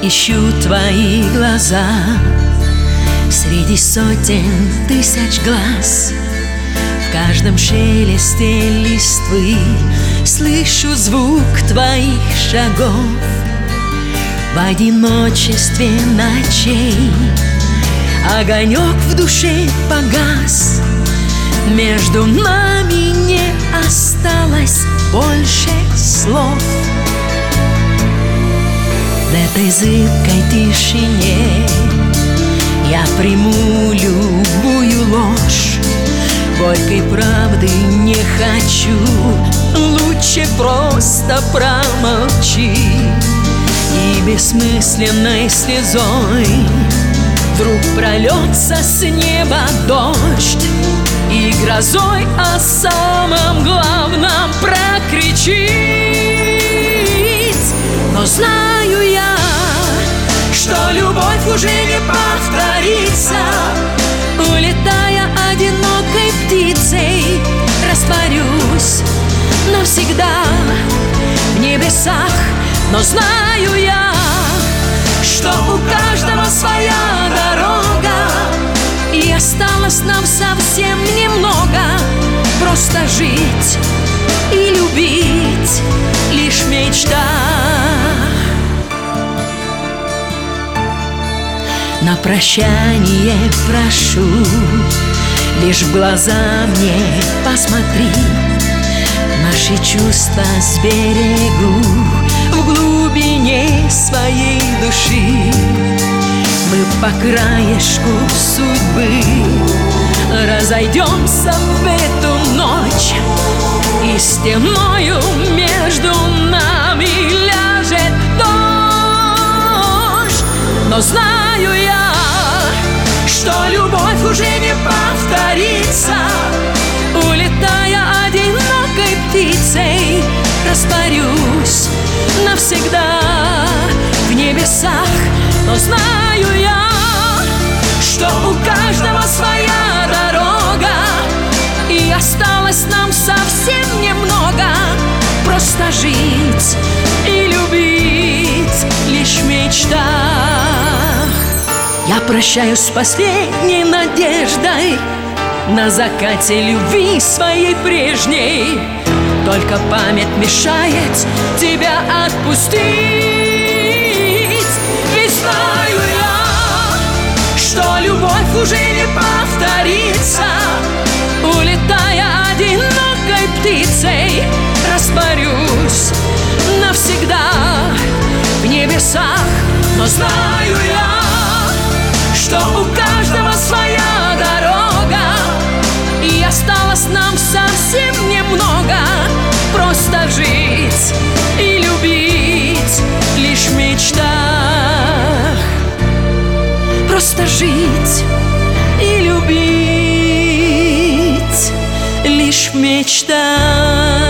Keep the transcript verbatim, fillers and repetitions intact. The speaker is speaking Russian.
ищу твои глаза среди сотен тысяч глаз. В каждом шелесте листвы слышу звук твоих шагов. В одиночестве ночей огонек в душе погас. Между нами не осталось больше слов. В этой зыбкой тишине я приму любую ложь. Горькой правды не хочу, лучше просто промолчи. И бессмысленной слезой вдруг прольется с неба дождь, и грозой о самом главном прокричит. Но знаю я, что любовь уже не повторится. Улетая одинокой птицей, растворюсь навсегда в небесах. Но знаю я, что у каждого своя дорога, и осталось нам совсем немного. Просто жить и любить лишь в мечтах. На прощание прошу, лишь в глаза мне посмотри. Наши чувства сберегу в глубине своей души. Мы по краешку судьбы разойдемся в эту ночь, и стеною между нами ляжет дождь. Но знаю я, что любовь уже не повторится. Улетая одинокой птицей, растворюсь навсегда в небесах. Но знаю я, что у каждого своя дорога, и осталось нам совсем немного. Просто жить и любить лишь в мечтах. Я прощаюсь с последней надеждой на закате любви своей прежней. Только память мешает тебя отпустить. Ведь знаю я, что любовь уже не повторится. Улетая одинокой птицей, растворюсь навсегда в небесах. Но знаю я, что у каждого своя дорога, и осталось нам совсем немного. Просто жить и любить лишь в мечтах. Просто жить и любить лишь в мечтах.